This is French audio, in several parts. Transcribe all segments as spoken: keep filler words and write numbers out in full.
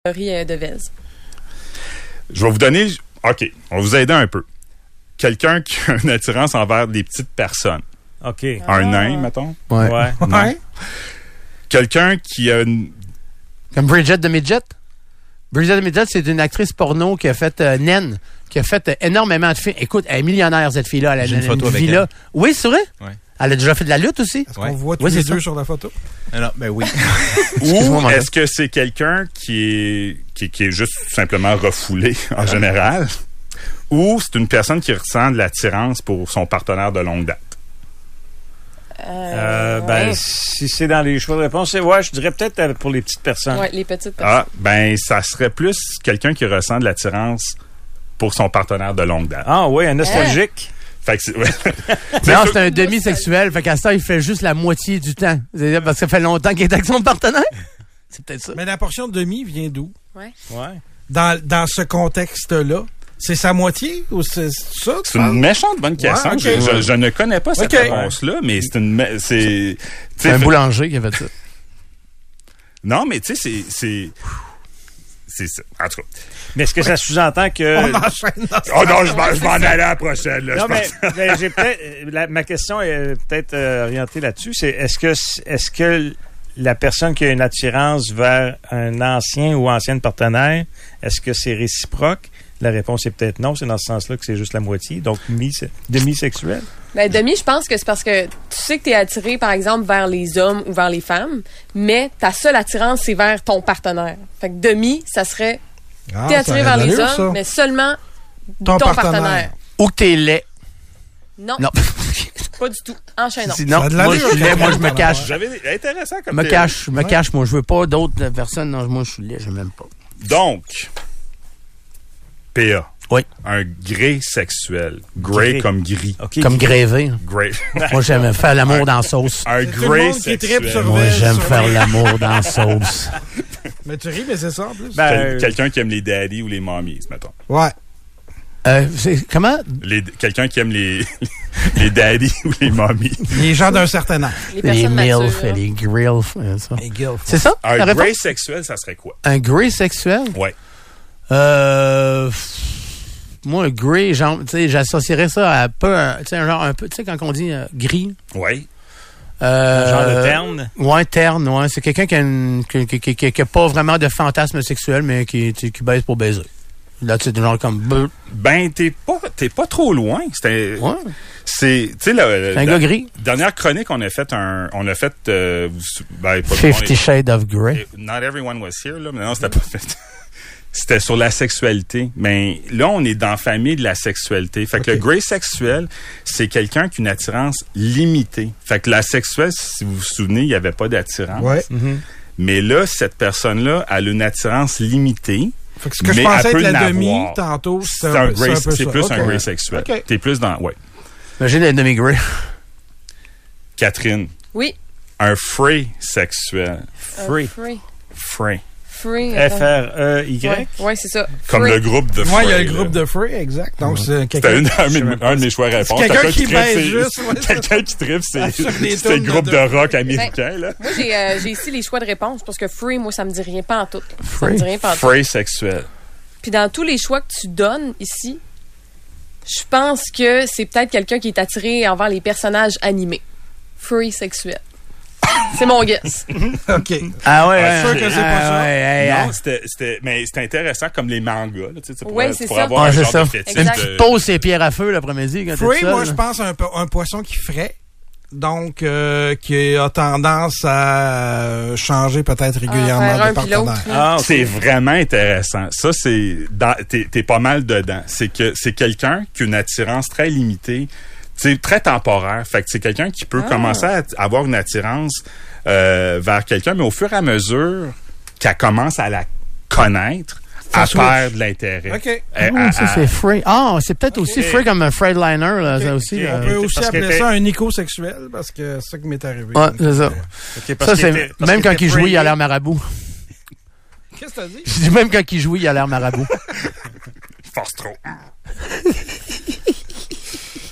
théorie de Vez. Je vais vous donner... OK, on va vous aider un peu. Quelqu'un qui a une attirance envers des petites personnes. OK. Un Ah. nain, mettons. Ouais. Ouais. Non. Quelqu'un qui a une... Comme Bridget de Midget. Bridget de Midget, c'est une actrice porno qui a fait euh, naine, qui a fait euh, énormément de films. Écoute, elle est millionnaire, cette fille-là. Elle a J'ai une photo avec villa. elle. Oui, c'est vrai? Ouais. Elle a déjà fait de la lutte aussi? Est-ce Ouais. qu'on voit tous Oui, les c'est deux ça. sur la photo? Alors, ben oui. Excuse-moi, Ou mon est-ce que c'est quelqu'un qui est, qui, qui est juste tout simplement refoulé en général? Ou c'est une personne qui ressent de l'attirance pour son partenaire de longue date? Euh, ben, ouais. si c'est dans les choix de réponse, c'est ouais, je dirais peut-être euh, pour les petites personnes. Ouais, les petites personnes. Ah, ben, ça serait plus quelqu'un qui ressent de l'attirance pour son partenaire de longue date. Ah oui, un nostalgique. Fait que c'est... ouais. Non, c'est un demi-sexuel. Fait qu'à ça, il fait juste la moitié du temps. C'est-à-dire parce que ça fait longtemps qu'il est avec son partenaire. C'est peut-être ça. Mais la portion de demi vient d'où? Ouais. Ouais. Dans, dans ce contexte-là? C'est sa moitié ou c'est ça? que tu C'est une parles? méchante bonne question. Ouais, ok. je, je, je ne connais pas cette Ok. réponse-là, mais c'est une... me- C'est, tu C'est sais, un fait- boulanger qui a fait ça. Non, mais tu sais, c'est... c'est c'est ça. En tout cas. Mais est-ce que ça sous-entend que... On enchaîne dans ce Oh non, je m'en, je m'en allais à la prochaine. Là, Non, je mais, pense. mais j'ai peut-être... la- ma question est peut-être euh, orientée là-dessus. C'est est-ce que est-ce que la personne qui a une attirance vers un ancien ou ancienne partenaire, est-ce que c'est réciproque? La réponse est peut-être non. C'est dans ce sens-là que c'est juste la moitié. Donc, mi- demi-sexuel. Ben, demi, je pense que c'est parce que tu sais que tu es attiré, par exemple, vers les hommes ou vers les femmes, mais ta seule attirance, c'est vers ton partenaire. Fait que demi, ça serait Ah, t'es ça attiré a vers les d'allure, hommes, ça. mais seulement Ton ton, partenaire. partenaire. Ou que t'es laid. Non, Non. pas du tout. Enchaînons. Sinon, Ça a de moi, l'allure, je suis laid, ton moi, je me partenaire. cache. J'avais intéressant Je comme me théorie. cache, je me cache. Moi, je veux pas d'autres personnes. Non, moi, je suis laid, je m'aime pas. Donc, P A. Oui. Un grey sexuel. Grey Grey. comme gris. OK. Comme grévé. Grey. Moi, j'aime faire l'amour dans la sauce. Un C'est tout le grey monde qui tripe sexuel. sur- Moi, j'aime sur- faire l'amour dans la sauce. Mais tu ris, mais c'est ça en plus. Ben, Quel- Quelqu'un qui aime les daddies ou les mommies, mettons. Ouais. Euh, c'est- comment? Les, quelqu'un qui aime les, les daddies ou les mommies. Les gens d'un certain âge. Les Les personnes milfs matures. et les grills. euh, ça. Les gilfs. C'est ça? Un la grey réponse? sexuel, ça serait quoi? Un grey sexuel? Ouais. Euh, moi, un grey, genre, tu sais, j'associerais ça à peu, un- tu sais, un genre un peu, tu sais, quand on dit euh, gris. Ouais. Euh, un genre de terne. Ouais, terne, ouais. C'est quelqu'un qui a, une- qui, qui, qui, qui- qui a pas vraiment de fantasme sexuel, mais qui, qui, qui baise pour baiser. Là, tu sais, genre comme... bleu. Ben, t'es pas, t'es pas trop loin. C'était, Ouais. c'est, tu sais, le, C'est un la gars gris. dernière chronique, on a fait un, on a fait, euh, vous sou- ben, pas Fifty Shades of Grey. Not everyone was here, là, mais non, c'était pas fait. C'était sur la sexualité. Mais là, on est dans la famille de la sexualité. Fait que Ok. le grey sexuel, c'est quelqu'un qui a une attirance limitée. Fait que la sexuelle, si vous vous souvenez, il n'y avait pas d'attirance. Ouais. Mais là, cette personne-là, elle a une attirance limitée. Fait que ce que je Mais pensais elle être peut la n'avoir. demi tantôt, C'est c'est un un, grey, c'est un peu c'est ça. plus Ok. un grey sexuel. Ok. T'es plus dans, ouais. Imagine un demi-grey. Catherine, Oui. un free sexuel. Free. Un Free. Free. Free. F R E Y. Ouais, ouais, c'est ça. Comme Free. le groupe de Free. Ouais, il y a le là. groupe de Free, exact. Donc, c'est C'était quelqu'un. une- un, de mes- un de mes choix à réponse. quelqu'un qui tripe, baise c'est- juste, ouais, Quelqu'un qui tripe, c'est Sur des c'est le tunes groupe de- de rock américain, là. Moi, j'ai euh, j'ai ici les choix de réponse parce que free, moi, ça me dit rien pas en tout. Ça Free? me dit rien pas en tout. Free sexuel. Puis dans tous les choix que tu donnes ici, je pense que c'est peut-être quelqu'un qui est attiré envers les personnages animés. Free sexuel. C'est mon guess. OK. Ah ouais, Ah, hein, sûr que c'est pas ah ça. ouais, hey, Non, hein. c'était, c'était, mais c'était intéressant comme les mangas, là, tu sais, tu pourrais- Ouais, tu c'est pourrais ça. avoir Ouais, un c'est genre ça. de fétiche Exact. de- Tu poses ses pierres à feu l'après-midi quand t'es Free, seul. moi, là. je pense à un, po- un poisson qui ferait. Donc, euh, qui a tendance à euh, changer peut-être régulièrement Ah, faire un de puis l'autre. partenaire. Ah, ok. C'est vraiment intéressant. Ça, c'est, dans- t'es, t'es pas mal dedans. C'est que c'est quelqu'un qui a une attirance très limitée, tu sais, très temporaire. Fait que c'est quelqu'un qui peut Ah. commencer à t- avoir une attirance euh, vers quelqu'un, mais au fur et à mesure qu'elle commence à la connaître, Ça elle switch. perd de l'intérêt. OK. Elle- Ah, elle- ça, c'est free. Ah, c'est peut-être aussi Ok. free comme un Freightliner, là, ça aussi. Ok. là. On peut aussi parce que appeler t'es- ça un éco-sexuel parce que c'est ça qui m'est arrivé. Ouais, c'est ça. Ok, parce Ça, qu'il c'est, était- parce même qu'il quand était il jouait, il a free. l'air marabout. Qu'est-ce que t'as dit? Je dis même quand il jouait, il a l'air marabout. force trop.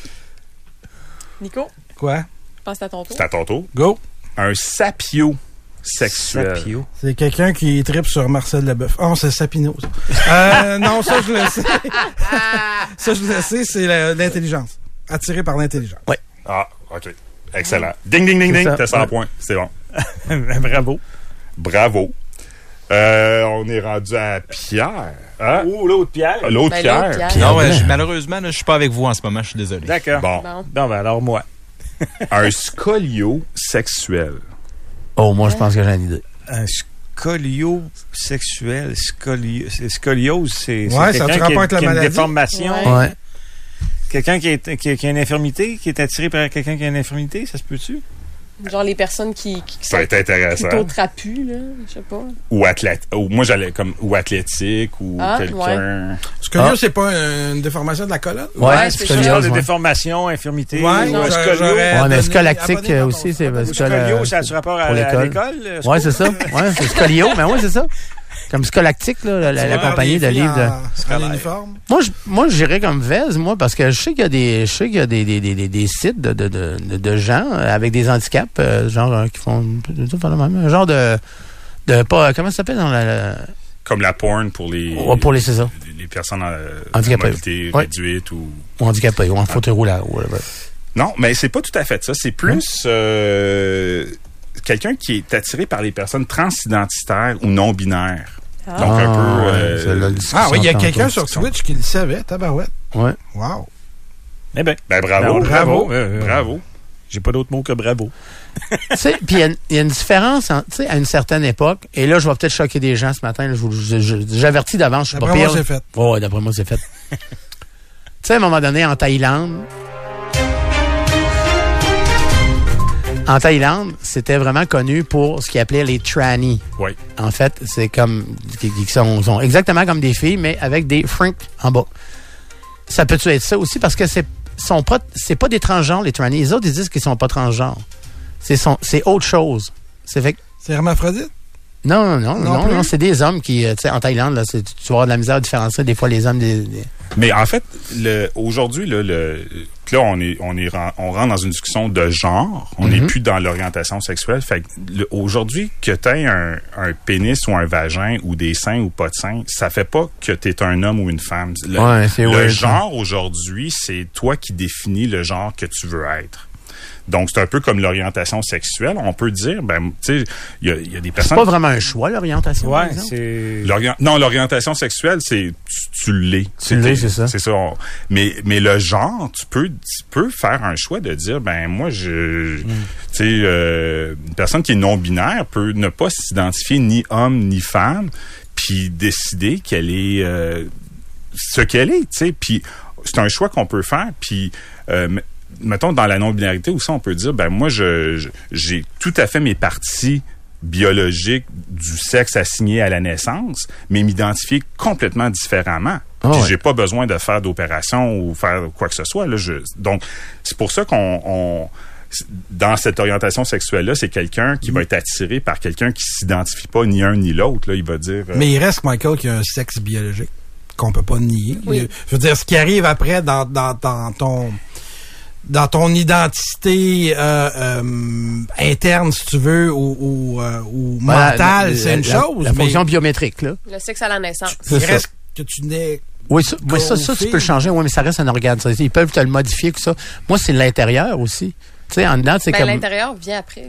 Nico, Quoi? passe à ton tour. C'est à ton tour. Go. Un sapio. sexuel. Sapio. C'est quelqu'un qui tripe sur Marcel Leboeuf. Oh, c'est Sapino, ça. euh, non, ça, je le sais. Ça, je le sais, c'est la- l'intelligence. Attiré par l'intelligence. Ouais. Ah, OK. Excellent. Ding, ding, ding, C'est ding. ça. T'as cent Ouais. points. C'est bon. Bravo. Bravo. Euh, on est rendu à Pierre. Hein? Ou l'autre Pierre. L'autre Ben, Pierre. l'autre Pierre. Non, ouais, je- malheureusement, là, je suis pas avec vous en ce moment, je suis désolé. D'accord. Bon. Bon. Bon, ben alors moi. Un scolio sexuel. Oh, moi, je pense que j'ai une idée. Un scolio sexuel. Scolio, c'est- scoliose, c'est c'est Ouais, ça quelqu'un a-tu qui, rapport a- avec la qui a une maladie? déformation. Ouais. Ouais. Quelqu'un qui, est- qui, a- qui a une infirmité, qui est attiré par quelqu'un qui a une infirmité, ça se peut-tu? Genre les personnes qui, qui, qui Ça va être intéressant. plutôt trapues, là. Je sais pas. Ou athlétique. Ou moi, j'allais comme, ou athlétique, ou Ah, quelqu'un. Scolio, Ah. c'est pas une déformation de la colonne? Ouais, Ouais, c'est c'est Je ça. parle de ouais. déformation, infirmité. Ouais, ou non, un j'a- scolio. j'aurais- Ouais, mais donné- scolactique abonné, euh, pardon. aussi, c'est Ou parce que scolio, le- ça a-tu rapport à, pour à l'école. l'école? le Ouais, sco- c'est ça. Ouais, c'est scolio, mais ouais, c'est ça. Comme scolactique, là, la, la, la Tu vas compagnie de voir des livres. filles De... en- En Scolaire. uniforme. Moi, je, moi, j'irais comme Vez, moi, parce que je sais qu'il y a des, je sais qu'il y a des, des, des, des, des sites de, de, de, de, de gens euh, avec des handicaps, euh, genre, euh, qui font, un genre de, de, pas, comment ça s'appelle dans la, la- Comme la porn pour les. Ouais, pour les, c'est ça. Les personnes euh, Handicapées. à mobilité Ouais. réduite ou. ou handicapés, ou en fauteuil roulant, ou whatever. Non, mais c'est pas tout à fait ça. C'est plus euh, quelqu'un qui est attiré par les personnes transidentitaires ou non binaires. Ah. Donc un peu. ouais, euh, c'est la discussion Ah oui, il y a tantôt. quelqu'un sur Twitch qui le savait, tabarouette. Ouais. Wow. Eh ben, Ben bravo. Bravo. Euh, euh, Bravo. J'ai pas d'autre mot que bravo. Tu sais, puis il y a une- il y, a une différence, en- tu sais, à une certaine époque, et là, je vais peut-être choquer des gens ce matin, là, je vous- je- je- j'avertis d'avance, je suis pas D'après moi, pire. c'est fait. Ouais, ouais, d'après moi, c'est fait. Tu sais, à un moment donné, en Thaïlande, en Thaïlande, c'était vraiment connu pour ce qu'ils appelaient les trannies. Oui. En fait, c'est comme, qui, qui sont, sont exactement comme des filles, mais avec des frinks en bas. Ça peut-tu être ça aussi? Parce que c'est, sont pas, c'est pas des transgenres, les trannies. Les autres, ils disent qu'ils sont pas transgenres. C'est, son, c'est autre chose. C'est fait que- C'est hermaphrodite? non, non, non, Non non, plus? non, c'est des hommes qui, euh, tu sais, en Thaïlande, là, c'est, tu vas avoir de la misère à différencier des fois les hommes des... des- Mais en fait, le, aujourd'hui, là, le, là, on est, on est, ren- on rentre dans une discussion de genre. On n'est Mhm. plus dans l'orientation sexuelle. Fait que le- aujourd'hui, que t'aies un, un pénis ou un vagin ou des seins ou pas de seins, ça fait pas que t'es un homme ou une femme. Le, Ouais, c'est le weird, genre aujourd'hui, c'est toi qui définis le genre que tu veux être. Donc, c'est un peu comme l'orientation sexuelle. On peut dire, ben, tu sais, il y a, il y a des C'est personnes... pas vraiment un choix, l'orientation. par Ouais, exemple. c'est... L'orient- Non, l'orientation sexuelle, c'est tu, tu l'es. Tu l'es, c'est ça. C'est ça. On- mais mais le genre, tu peux tu peux faire un choix de dire ben moi je Mm. tu sais euh, une personne qui est non binaire peut ne pas s'identifier ni homme ni femme puis décider qu'elle est euh, ce qu'elle est, tu sais, puis c'est un choix qu'on peut faire puis euh, m- mettons dans la non-binarité aussi on peut dire ben moi je, je- j'ai tout à fait mes parties biologiques du sexe assigné à la naissance, mais m'identifier complètement différemment. Ah Puis ouais. j'ai pas besoin de faire d'opération ou faire quoi que ce soit. Là, je, donc, c'est pour ça qu'on on, dans cette orientation sexuelle-là, c'est quelqu'un qui va être attiré par quelqu'un qui s'identifie pas ni un ni l'autre. Là, il va dire euh, Mais il reste, Michael, qu'il y a un sexe biologique qu'on peut pas nier. Oui. Je veux dire, ce qui arrive après dans, dans, dans ton dans ton identité euh, euh, interne, si tu veux, ou, ou, euh, ou Voilà, mentale, la- c'est une la- chose. La mais fonction biométrique, là. Le sexe à la naissance. il c'est ça. reste que tu n'es... Oui, ça, oui, ça, ça, tu peux le changer, oui, mais ça reste un organe. Ça. Ils peuvent te le modifier, que ça. Moi, c'est l'intérieur aussi. Tu sais, en dedans, c'est Ben, comme... l'intérieur vient après,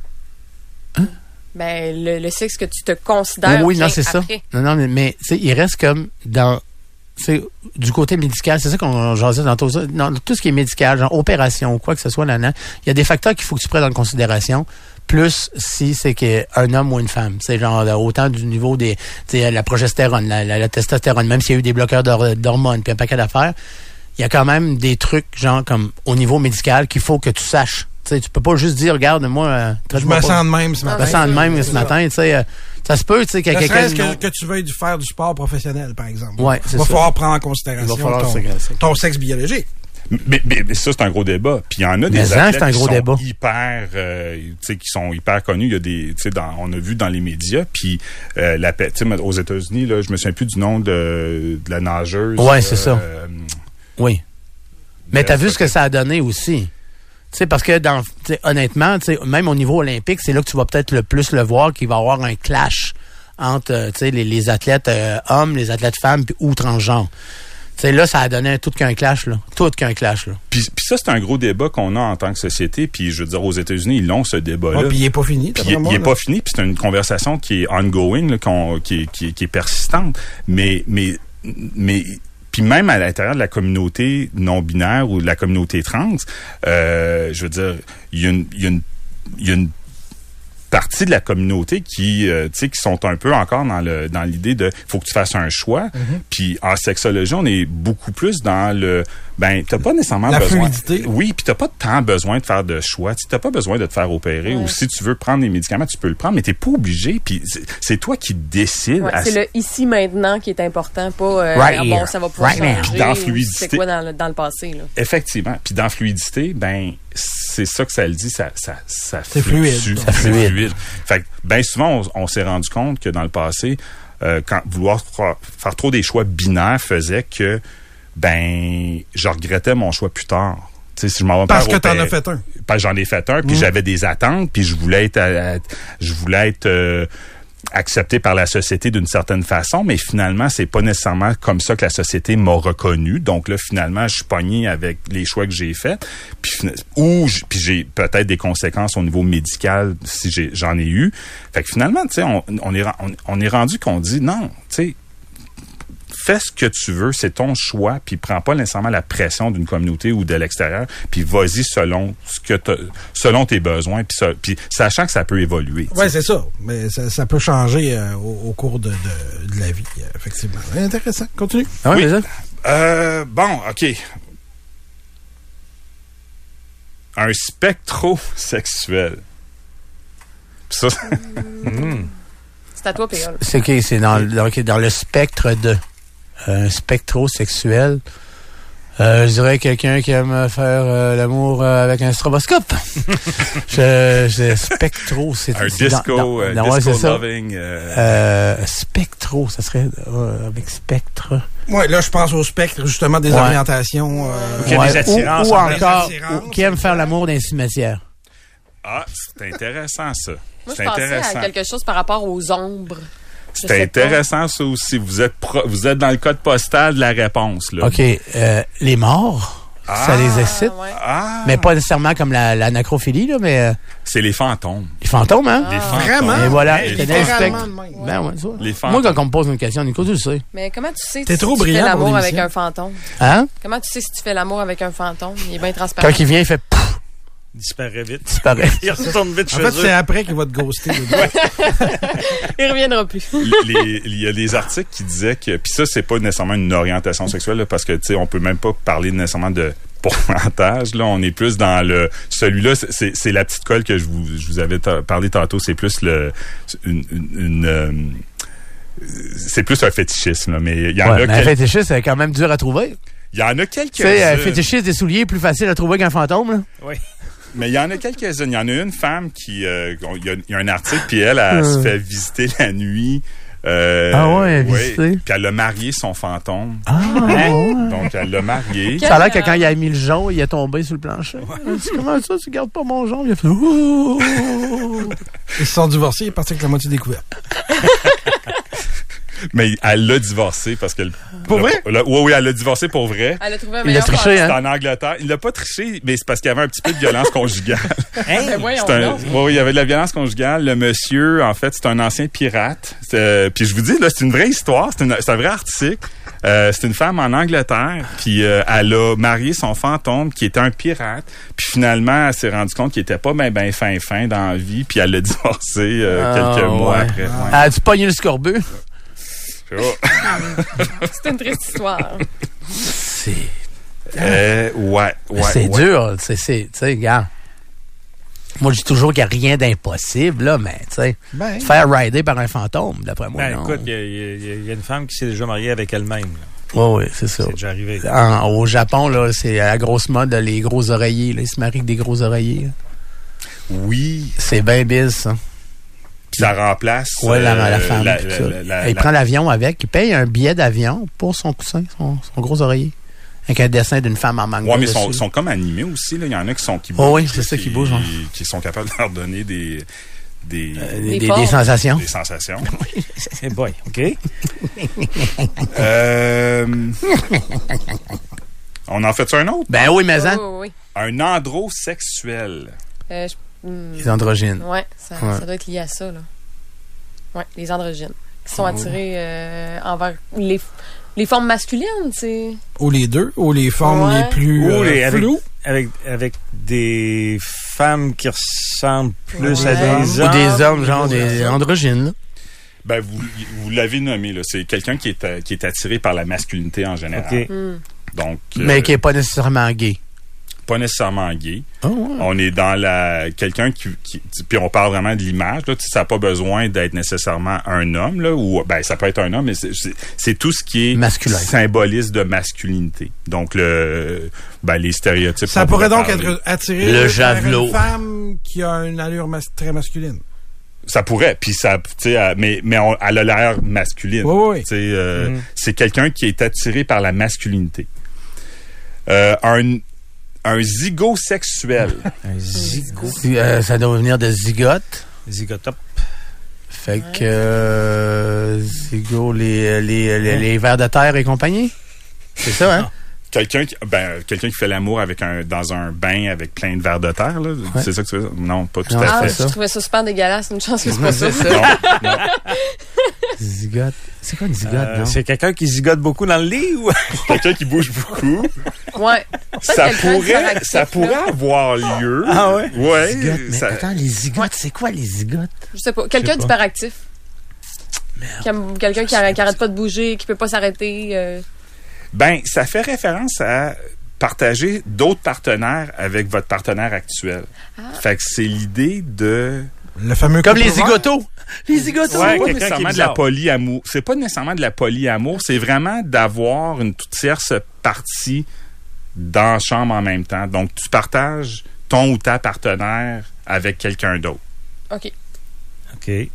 là. Ben, le, le sexe que tu te considères Oui, vient non, c'est ça. après. Non, non, mais, mais tu sais, il reste comme dans... C'est du côté médical, c'est ça qu'on jasait tantôt. Ça. Non, tout ce qui est médical, genre opération ou quoi que ce soit là-dedans, il y a des facteurs qu'il faut que tu prennes en considération, plus si c'est qu'un homme ou une femme. C'est genre autant du niveau des, tu sais, la progestérone, la, la, la testostérone, même s'il y a eu des bloqueurs d'hor- d'hormones, puis un paquet d'affaires, il y a quand même des trucs, genre comme au niveau médical, qu'il faut que tu saches. Tu sais, tu peux pas juste dire, regarde, moi, euh, Je traite-moi me pas. sens de même ce Je matin. me sens de même C'est ce ça. matin, tu sais. euh, ça se peut, tu sais, qu'il y a Ne quelqu'un... serait-ce que, que tu veuilles faire du sport professionnel, par exemple. Ouais, c'est Il va ça. falloir prendre en Il considération va falloir ton, se- se- ton sexe biologique. Mais, mais- mais ça, c'est un gros débat. Puis il y en a des Mais ça, athlètes c'est un qui gros sont débat. hyper, euh, tu sais, qui sont hyper connus. Il y a des, tu sais, dans- on a vu dans les médias. Puis euh, la, pe- tu sais, aux États-Unis, là, je me souviens plus du nom de, de la nageuse. Ouais, c'est ça. euh, Oui. Mais euh, t'as vu ce que ça a donné aussi. sais, parce que dans, t'sais, honnêtement, t'sais, même au niveau olympique, c'est là que tu vas peut-être le plus le voir qu'il va y avoir un clash entre euh, t'sais, les, les athlètes euh, hommes, les athlètes femmes pis, ou transgenres. T'sais, là, ça a donné tout qu'un clash, là. Tout qu'un clash, là. Puis, puis ça, c'est un gros débat qu'on a en tant que société. Puis, je veux dire, aux États-Unis, ils l'ont, ce débat-là. Ouais, puis il est pas fini. Puis, il, il est pas fini. Puis, c'est une conversation qui est ongoing, là, qu'on, qui, qui, qui est persistante. Mais, mais, mais, puis même à l'intérieur de la communauté non-binaire ou de la communauté trans, euh, je veux dire, il y a une, il y a une, il y a une partie de la communauté qui euh, tu sais qui sont un peu encore dans le dans l'idée de faut que tu fasses un choix. Mm-hmm. Puis en sexologie, on est beaucoup plus dans le ben t'as pas nécessairement la besoin fluidité. Oui, puis t'as pas tant besoin de faire de choix. Tu t'as pas besoin de te faire opérer ouais. ou si tu veux prendre des médicaments, tu peux le prendre, mais t'es pas obligé. Puis c'est, c'est toi qui décides. Ouais, à... C'est le ici maintenant qui est important, pas euh, right ah, bon ça va pouvoir right changer. Dans ou fluidité. C'est quoi dans le, dans le passé là. Effectivement. Puis dans fluidité, ben c'est ça que ça le dit, ça ça ça c'est fluide. Ça c'est fluide. fluide. Fait que ben souvent on, on s'est rendu compte que dans le passé, euh, quand vouloir faire trop des choix binaires faisait que ben je regrettais mon choix plus tard. Tu sais, si je m'en vais parce que opérer, t'en as fait un. Parce que j'en ai fait un, puis mmh. j'avais des attentes, puis je voulais être, à, à, je voulais être euh, accepté par la société d'une certaine façon, mais finalement, c'est pas nécessairement comme ça que la société m'a reconnu. Donc là, finalement, je suis pogné avec les choix que j'ai faits, puis ou puis j'ai peut-être des conséquences au niveau médical si j'ai, j'en ai eu. Fait que finalement, tu sais, on, on est on, on est rendu qu'on dit non, tu sais. Fais ce que tu veux, c'est ton choix, puis prends pas nécessairement la pression d'une communauté ou de l'extérieur, puis vas-y selon ce que t'as, selon tes besoins, puis, ça, puis sachant que ça peut évoluer. Oui, c'est ça, mais ça, ça peut changer euh, au, au cours de, de, de la vie, effectivement. Intéressant. Continue. Ah oui, oui. Euh, bon, OK. Un spectrosexuel. Ça, mmh. C'est à toi, P A. C'est OK, c'est dans, dans, dans le spectre de... Un spectrosexuel. Euh, je dirais quelqu'un qui aime faire euh, l'amour euh, avec un stroboscope. je, je, spectro, c'est... Un disco, dans, dans, euh, dans, disco ouais, loving. Euh... Euh, spectro, ça serait euh, avec spectre. Oui, là, je pense au spectre, justement, des ouais. orientations. Euh, okay, ouais, des attirances. Ou, ou encore, attirances, ou, qui aime faire l'amour dans les cimetières. Ah, c'est intéressant, ça. Moi, c'est je pensais intéressant. à quelque chose par rapport aux ombres. C'est intéressant, ça aussi. Vous êtes pro- vous êtes dans le code postal de la réponse, là. OK. Euh, les morts, ah, ça les excite. Ouais. Ah. Mais pas nécessairement comme la, la necrophilie, là, mais... Euh, c'est les fantômes. Les fantômes, hein? Ah. Les fantômes. Vraiment? Et voilà. Hey, c'est les littéralement de même. ouais. Ben, ouais, ça. Les Moi, fantômes. quand on me pose une question, Nico, tu le sais. Mais comment tu sais T'es si trop tu brillant fais pour l'amour avec l'émission. un fantôme? Hein? Comment tu sais si tu fais l'amour avec un fantôme? Il est bien transparent. Quand il vient, il fait... Pouf, Il disparaît vite. il disparaît. Il retourne vite En chez fait, eux. c'est après qu'il va te ghoster. Il reviendra plus. Les- Il y a des articles qui disaient que... Puis ça, c'est pas nécessairement une orientation sexuelle, là, parce que, tu sais, on peut même pas parler nécessairement de pourcentage. Là, on est plus dans le... Celui-là, c'est- c'est, c'est la petite colle que je vous, je vous avais ta- parlé tantôt. C'est plus le... Une... une, une euh, c'est plus un fétichisme, là, mais il y en Ouais, a mais un quel- fétichiste, c'est quand même dur à trouver. il y en a quelques Tu sais, un fétichiste des souliers est plus facile à trouver qu'un fantôme, là. Oui. Mais il y en a quelques-unes. Il y en a une femme qui... euh, Il y, a- il y a un article, puis elle, elle se fait visiter la nuit. Euh, Ah ouais, elle a ouais. visité. Puis elle a marié son fantôme. Ah, ouais. Donc, elle l'a marié. Ça a l'air que quand il a mis le jonc, il est tombé sur le plancher. Il dit, comment ça, tu gardes pas mon jonc? Il a fait... Ouh! Ils se sont divorcés, il est parti avec la moitié découverte. Mais elle l'a divorcé parce que... le- Pour le- vrai? le- oui, oui, elle l'a divorcé pour vrai. Elle a trouvé un Il a meilleur triché, C'est hein? en Angleterre. Il l'a pas triché, mais c'est parce qu'il y avait un petit peu de violence conjugale. Ben voyons C'est un, donc. oui, oui, il y avait de la violence conjugale. Le monsieur, en fait, c'est un ancien pirate. C'est, euh, puis je vous dis, là, c'est une vraie histoire. C'est, une, c'est un vrai article. Euh, c'est une femme en Angleterre. Puis euh, elle a marié son fantôme qui était un pirate. Puis finalement, elle s'est rendue compte qu'il était pas ben ben fin fin dans la vie. Puis elle l'a divorcé euh, Ah, quelques mois ouais. après. Ouais. Ah, tu pognes le scorbut? Oh. C'est une triste histoire. C'est... Euh, ouais, ouais. c'est ouais. dur, c'est, c'est, tu sais, gars. Moi, je dis toujours qu'il n'y a rien d'impossible, là, mais, tu sais, Ben, se faire rider par un fantôme, d'après moi, Ben, non. écoute, il y, a- il y a- il y a une femme qui s'est déjà mariée avec elle-même. là. Oui, oui, c'est ça. C'est déjà arrivé. En- au Japon, là, c'est à la grosse mode, les gros oreillers, là. Ils se marient avec des gros oreillers, là. Oui. C'est bien biz, ça. Puis ça remplace. Ouais, la, la euh, femme, la- tout la- ça. la- la- Il la- prend l'avion avec, il paye un billet d'avion pour son coussin, son, son gros oreiller. avec un dessin d'une femme en manga. Ouais, mais ils sont, dessus. sont comme animés aussi. Là. Il y en a qui sont qui Oh bougent, oui, c'est ça qui bouge, ouais. qui sont capables de leur donner des des, Euh, Des des, des, formes. des sensations. des sensations. Eh boy, OK. euh, on en fait un autre? Ben oui, mais hein, Oh, oui, oui. Un androsexuel. Euh, je- hmm, les androgynes. ouais, ça, Ouais. ça doit être lié à ça, là. Ouais, les androgynes. Qui sont attirés euh, envers les, les formes masculines, c'est. Ou les deux, ou les formes Ouais. les plus Ou euh, les- avec, floues. avec, avec des femmes qui ressemblent plus à Ouais. des Ou hommes. des hommes, genre Ouais. des androgynes. Là. Ben, vous, vous l'avez nommé, là. C'est quelqu'un qui est, euh, qui est attiré par la masculinité en général. OK. Hmm. Donc, Mais euh, qui n'est pas nécessairement gay. pas nécessairement gay. Oh, ouais. On est dans la quelqu'un qui, qui puis on parle vraiment de l'image là, tu sais, ça n'a pas besoin d'être nécessairement un homme là ou ben ça peut être un homme mais c'est, c'est, c'est tout ce qui est Masculin. symbolise de masculinité. Donc le ben les stéréotypes. Ça qu'on pourrait donc parler. être attiré Le vers javelot. une femme qui a une allure mas- très masculine. Ça pourrait puis ça tu sais elle- mais mais on, elle a l'air masculine. Oui, oui. Tu sais euh, Mhm. c'est quelqu'un qui est attiré par la masculinité. Euh, un un zygosexuel. Un zigo. Si, euh, ça doit venir de zygote. Zygotop. Fait que euh, zygo, les, les, les, les vers de terre et compagnie. C'est ça, hein? Quelqu'un qui, ben, quelqu'un qui fait l'amour avec un, dans un bain avec plein de vers de terre, là. Ouais. C'est ça que tu veux dire? Non, pas tout Non, à Ah, fait. c'est ça. je trouvais ça super dégueulasse. Une chance que c'est pas ça. Non, non. Zygote. C'est quoi une zygote, Euh, non? c'est quelqu'un qui zigote beaucoup dans le lit ou? Quelqu'un qui bouge beaucoup. Ouais. ça quelqu'un de pourrait, hyperactif, ça là. pourrait avoir lieu. Ah ouais? Ouais. Zygote. Mais ça- attends, les zygotes, c'est quoi les zygotes? Je sais pas. Quelqu'un Je sais pas. d'hyperactif. Qui aime- Quelqu'un qui arrête, qui arrête pas de bouger, qui peut pas s'arrêter. euh. Ben, ça fait référence à partager d'autres partenaires avec votre partenaire actuel. Ah. Fait que c'est l'idée de Le fameux Comme couple les ouvert. zigotos. Les zigotos. Ouais, c'est pas quelqu'un nécessairement qui est de la bizarre. polyamour. C'est pas nécessairement de la polyamour. C'est vraiment d'avoir une toute tierce partie dans la chambre en même temps. Donc, tu partages ton ou ta partenaire avec quelqu'un d'autre. OK. OK. Ouais.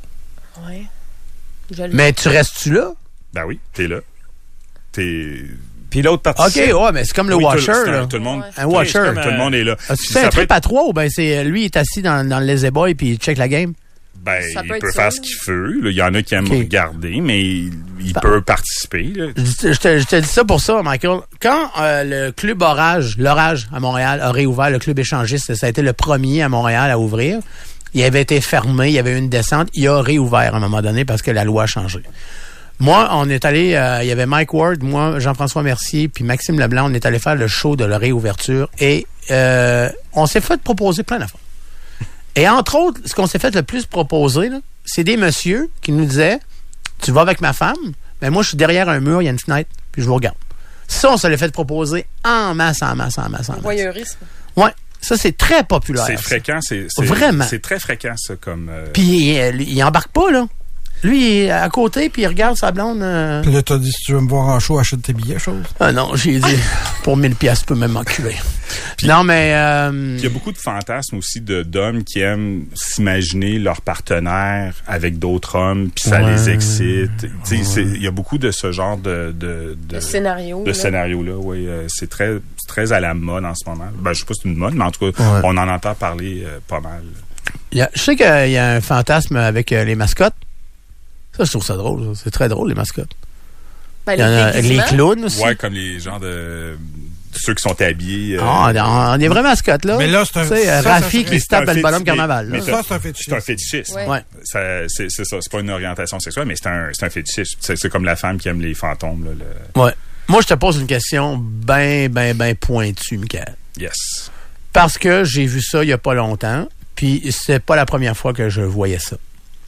Je le- Mais tu restes-tu là? Ben oui, t'es là. T'es... Puis l'autre partie. OK, ouais, mais c'est comme le Oui, tout- washer, c'est un- là. Tout le monde, Ouais. Un washer. c'est comme tout le monde est là. Ah, Puis tu fais un ça peut trip être- à trois ou ben c'est lui il est assis dans, dans le lazy boy puis il check la game? Ben, Ça il peut peut, être faire ça. ce qu'il veut. là. Il y en a qui aiment OK. regarder, mais il, il Bah. peut participer. là. Je, te- je te, je te dis ça pour ça, Michael. Quand euh, le club Orage, l'Orage à Montréal a réouvert, le club échangiste, ça a été le premier à Montréal à ouvrir. Il avait été fermé, il y avait eu une descente. Il a réouvert à un moment donné parce que la loi a changé. Moi, on est allé, euh, il y avait Mike Ward, moi, Jean-François Mercier, puis Maxime Leblanc, on est allé faire le show de la réouverture et euh, on s'est fait proposer plein d'affaires. Et entre autres, ce qu'on s'est fait le plus proposer, là, c'est des messieurs qui nous disaient, tu vas avec ma femme, mais moi, je suis derrière un mur, il y a une fenêtre, puis je vous regarde. Ça, on se l'est fait proposer en masse, en masse, en masse, en masse. Voyeurisme. Ouais, ça, c'est très populaire. C'est ça. fréquent. C'est, c'est, Vraiment. C'est très fréquent, ça, comme... euh, Puis euh, lui, il embarque pas, là. Lui, il est à côté, puis il regarde sa blonde. euh, Puis là, t'as dit, si tu veux me voir en show, achète tes billets, chose. Ah non, j'ai dit, pour mille piastres, tu peux même m'enculer. Non, mais... euh, Il y a beaucoup de fantasmes aussi de, d'hommes qui aiment s'imaginer leur partenaire avec d'autres hommes, puis ça Ouais. les excite. Tu sais, c'est- il y a beaucoup de ce genre de, de, de, Le scénario. de là. scénario-là. Oui, euh, c'est très, c'est très à la mode en ce moment. Ben, je sais pas si c'est une mode, mais en tout cas, Ouais. on en entend parler euh, pas mal. il y a- je sais qu'il y a un fantasme avec euh, les mascottes. Ça, je trouve ça drôle. ça. C'est très drôle, les mascottes. Ben, Il y en a avec les déguisements. clowns aussi. Ouais, comme les genres de... ceux qui sont habillés... euh, Ah, on, on est vraies mascottes, là. Mais là, c'est un- Tu sais, ça, euh, ça Rafi serait- qui mais se c'est un tape dans le fétiche- ballon de carnaval. mais là. ça, Ça, c'est un fétichisme. C'est un fétichisme. Ouais. Ouais. Ça, c'est, c'est ça. C'est pas une orientation sexuelle, mais c'est un, c'est un fétichisme. C'est, c'est comme la femme qui aime les fantômes. Là, le... Ouais. Moi, je te pose une question bien, bien, bien pointue, Michael. Yes. Parce que j'ai vu ça il y a pas longtemps, puis c'est pas la première fois que je voyais ça.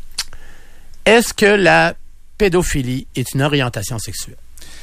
Est-ce que la pédophilie est une orientation sexuelle?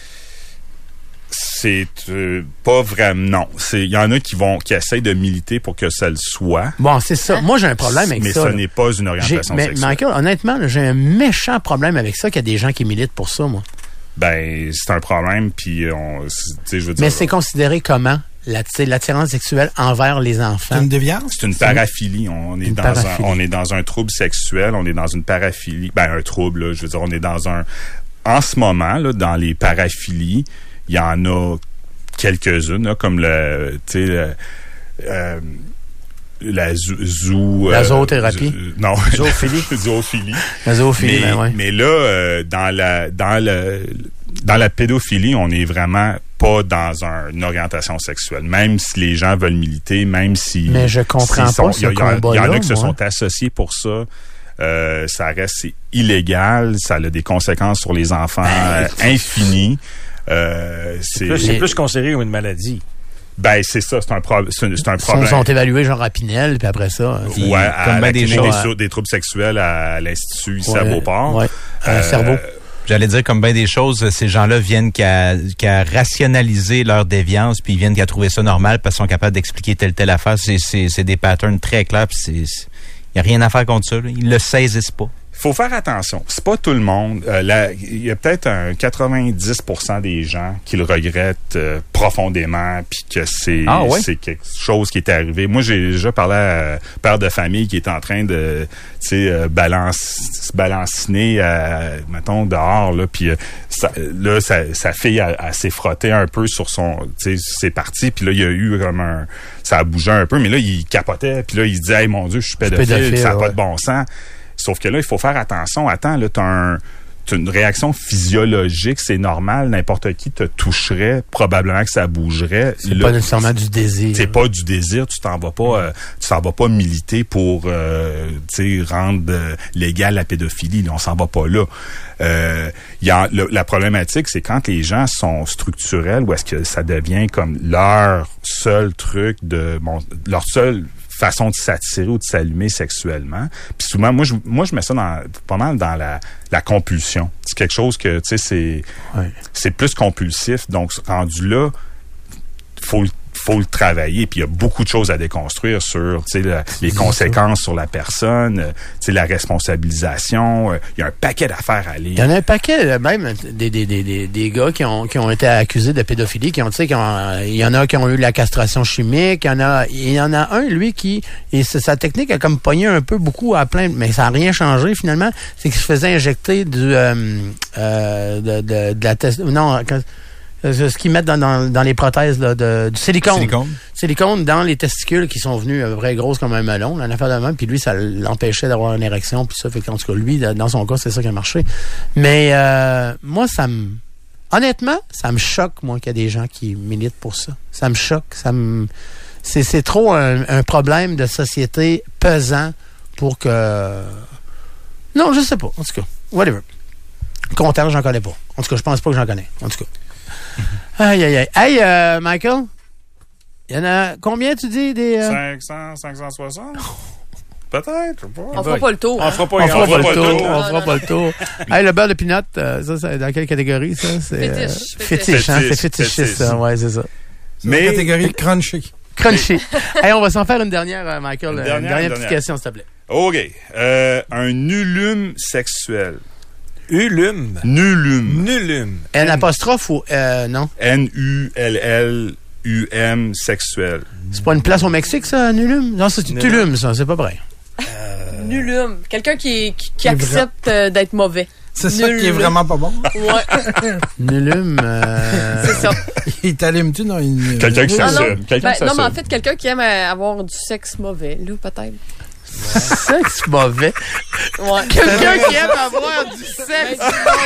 C'est euh, pas vraiment... Non. C'est, il y en a qui vont qui essayent de militer pour que ça le soit, Bon, c'est ça. Moi, j'ai un problème avec mais ça. ça là. n'est pas une J'ai- orientation mais sexuelle. Michael, honnêtement, là, j'ai un méchant problème avec ça qu'il y a des gens qui militent pour ça, moi. Ben, c'est un problème, puis on... c'est- tu sais, je veux dire... Mais c'est considéré comment? La- tu sais, l'attirance sexuelle envers les C'est enfants. une déviance? C'est une paraphilie. On est Une dans paraphilie. un, on est dans un trouble sexuel. On est dans une paraphilie. Ben, un trouble, là, je veux dire, on est dans un, en ce moment, là, dans les paraphilies, il y en a quelques-unes, là, comme le, tu sais, le, euh, la zoo... zoo la euh, zoothérapie? Zo, non. Zoophilie. Zoophilie. La zoophilie, mais, ben ouais. mais là, euh, dans la dans le dans la pédophilie, on est vraiment pas dans un, une orientation sexuelle. Même si les gens veulent militer, même si... Mais je comprends si pas sont, ce Il y, y, combat-là, y en a qui se moi. sont associés pour ça. Euh, ça reste c'est illégal. Ça a des conséquences sur les enfants euh, infinies. Euh, C'est plus, c'est plus considéré comme une maladie. Ben, c'est ça, c'est un, pro, c'est un, c'est un Ils problème. sont, sont évalués genre à Pinel, puis après ça... Puis, Ouais, à comme la ben des clinique choses. des, des troubles sexuels à l'Institut ici ouais, à Beauport. Ouais, à Euh, cerveau. J'allais dire, comme bien des choses, ces gens-là viennent qu'à qu'à rationaliser leur déviance, puis ils viennent qu'à trouver ça normal parce qu'ils sont capables d'expliquer telle telle affaire. C'est, c'est, c'est des patterns très clairs, puis c'est... Il n'y a rien à faire contre ça. Là. Ils le saisissent pas. Faut faire attention. C'est pas tout le monde. Euh, là, il y a peut-être un quatre-vingt-dix pour cent des gens qui le regrettent euh, profondément, puis que c'est Ah, ouais? c'est quelque chose qui est arrivé. Moi, j'ai déjà parlé à un père de famille qui est en train de, tu sais, euh, balance, se balanciner, euh, mettons, dehors, là, puis euh, ça, là, sa, sa fille, elle, elle s'est frottée un peu sur son, tu sais, c'est parti, puis là, il y a eu comme un, ça a bougé un peu, mais là, il capotait, puis là, il se dit, hey, mon Dieu, je suis pédophile, pédophile, ça n'a ouais. pas de bon sens. Sauf que là, il faut faire attention. Attends, là, t'as, un, t'as une réaction physiologique, c'est normal. N'importe qui te toucherait, probablement que ça bougerait. C'est là, pas nécessairement du désir. c'est pas du désir. Tu t'en vas pas, euh, tu t'en vas pas militer pour, euh, tu sais, rendre euh, légal la pédophilie. Là, on s'en va pas là. Euh, y a, le, la problématique, c'est quand les gens sont structurels, ou est-ce que ça devient comme leur seul truc de, bon, leur seul façon de s'attirer ou de s'allumer sexuellement. Puis souvent, moi je, moi, je mets ça dans, pas mal dans la, la compulsion. C'est quelque chose que, tu sais, c'est, Ouais. c'est plus compulsif. Donc, rendu là, faut le faut le travailler, puis il y a beaucoup de choses à déconstruire sur, tu sais, la, les conséquences sur la personne, euh, tu sais, la responsabilisation. Euh, il y a un paquet d'affaires à lire. Il y en a un paquet, là, même des, des, des, des, des gars qui ont, qui ont été accusés de pédophilie, qui ont, tu sais, qui ont, il y en a qui ont eu la castration chimique, il y en a, il y en a un, lui, qui, et sa technique a comme pogné un peu beaucoup à plein, mais ça n'a rien changé finalement, c'est qu'il se faisait injecter du, euh, euh, de, de, de la test, non, quand, ce qu'ils mettent dans, dans, dans les prothèses là, de, du silicone. Silicone. Silicone dans les testicules qui sont venus à peu près grosses comme un melon, là, une affaire de même, puis lui, ça l'empêchait d'avoir une érection, puis ça fait qu'en tout cas, lui, dans son cas, c'est ça qui a marché. Mais euh, moi, ça me... Honnêtement, ça me choque, moi, qu'il y a des gens qui militent pour ça. Ça me choque. Ça me... C'est, c'est trop un, un problème de société pesant pour que... Non, je sais pas. En tout cas, whatever. Compteur, j'en connais pas. En tout cas, je pense pas que j'en connais. En tout cas. Aïe, aïe, aïe. Hey, euh, Michael, il y en a combien, tu dis, des... Euh... cinq cents, cinq cent soixante? Peut-être, je sais pas. On fera pas le tour. On hein. fera pas, On fera pas le tour. tour. On fera pas le tour. Hey, le beurre de pinot, euh, ça, c'est dans quelle catégorie, ça? C'est, euh, Fétiche, fétiche, fétiche. hein? C'est Fétiche, fétichiste, fétiche. ça. Ouais, c'est ça. C'est la Mais catégorie crunchy. Crunchy. Hey, on va s'en faire une dernière, euh, Michael. Une Une dernière, dernière, une petite dernière. question, s'il te plaît. OK. Euh, un nulume sexuel. Ulum. Nulume. Nulum. N apostrophe ou, euh, non? N U L L U M sexuel. C'est pas une place au Mexique, ça, Nulum? Non, c'est Non. Tulum, ça, c'est pas vrai. Nulum. Quelqu'un qui, qui, qui C'est vrai. accepte euh, d'être mauvais. C'est ça Nul. qui est vraiment pas bon. Ouais, Nulum, euh... c'est ça. Il t'allume-tu dans une... Quelqu'un qui Ah non, s'assume. Quelqu'un Ben, qui non, mais en s'assume. fait, quelqu'un qui aime euh, avoir du sexe mauvais, là, peut-être. sexe mauvais. Ouais. Quelqu'un qui aime avoir du Ben, sexe.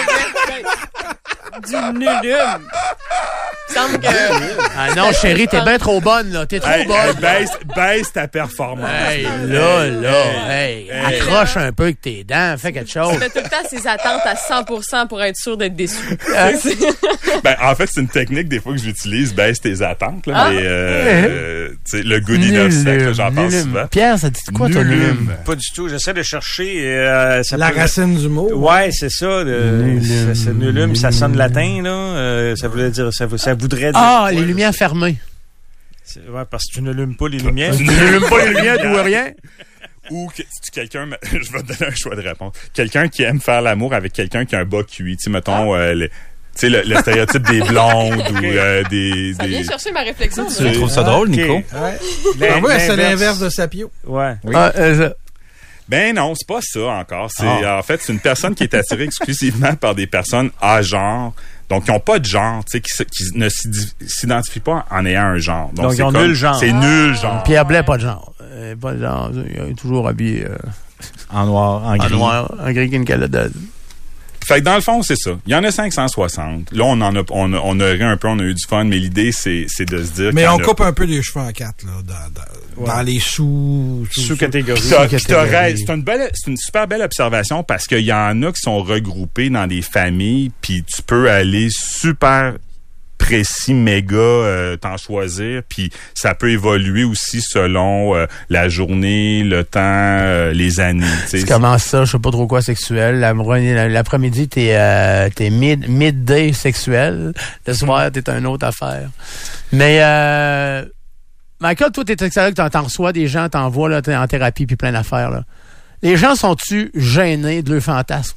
du mauvais. Ben, du nulum. Il semble que... Ah non, chérie, t'es bien trop bonne, là. T'es trop Hey, hey, bonne. baisse, baisse ta performance. Hey, là, là, hey, hey. accroche un peu avec tes dents, fais quelque chose. Il met tout le temps ses attentes à cent pour cent pour être sûr d'être déçu. Ben, en fait, c'est une technique des fois que j'utilise, baisse tes attentes, là, Ah. mais euh, euh, tu sais, le good enough sex, là, j'en parle Nulum. souvent. Pierre, ça dit quoi, toi, Nulum. Nulum? Pas du tout. J'essaie de chercher. Euh, ça La peut- racine du mot. Ouais, c'est ça. Le, Nulum. ça, c'est nulum, ça sonne latin, là. Euh, ça voulait dire, ça, ça voudrait dire. Ah, quoi, les là? lumières fermées. C'est- Ouais, parce que tu n'allumes pas les lumières. Tu Nulum pas les lumières, tu vois rien. Ou que, si quelqu'un, me- je vais te donner un choix de réponse. Quelqu'un qui aime faire l'amour avec quelqu'un qui a un bas cuit, tu sais, mettons, euh, le, tu sais, le, le stéréotype des blondes ou euh, des... Ça vient des... chercher ma réflexion. Tu là. trouves ça drôle, Ok. Nico? Ouais. L'in- Ah ouais, c'est l'inverse. l'inverse de Sapio. Ouais. Ah, euh, ça. Ben non, c'est pas ça encore. C'est Ah. en fait c'est une personne qui est attirée exclusivement par des personnes à genre. Donc, ils n'ont pas de genre, tu sais, qui, se- qui ne s'idi- s'identifient pas en ayant un genre. Donc, Donc, c'est ils ont comme- nul genre. C'est nul genre. Pierre Blais, pas de genre. Euh, pas de genre. Il est toujours habillé euh, En noir, en en gris. noir, en gris qu'une calade. Fait que dans le fond, c'est ça. Il y en a cinq cent soixante. Là, on en a, on a, on a ri un peu, on a eu du fun, mais l'idée, c'est, c'est de se dire Mais qu'il y en on a coupe pas. un peu les cheveux en quatre, là, dans, dans, Ouais. dans les sous... sous- Sous-catégorie. Puis t'as- puis t'as catégorie. raison. C'est une belle, c'est une super belle observation parce qu'il y en a qui sont regroupés dans des familles, puis tu peux aller super précis, méga, euh, t'en choisir, puis ça peut évoluer aussi selon euh, la journée, le temps, euh, les années. tu sais. Tu commences ça, je sais pas trop quoi sexuel. La- L'après-midi, t'es euh, t'es mid, midday sexuel. Le soir, t'es une autre affaire. Mais euh, Michael, toi, t'es sexologue, t'en t'en reçois des gens, t'en vois là, t'es en thérapie puis plein d'affaires. Là. Les gens sont-tu gênés de leur fantasme?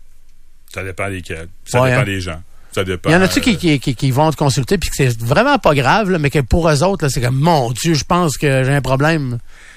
Ça dépend desquels. Ça Ouais, dépend hein. des gens. Ça dépend. Il y en a-tu euh, qui, qui, qui, qui vont te consulter puis que c'est vraiment pas grave, là, mais que pour eux autres, là, c'est comme, mon Dieu, je pense que j'ai un problème.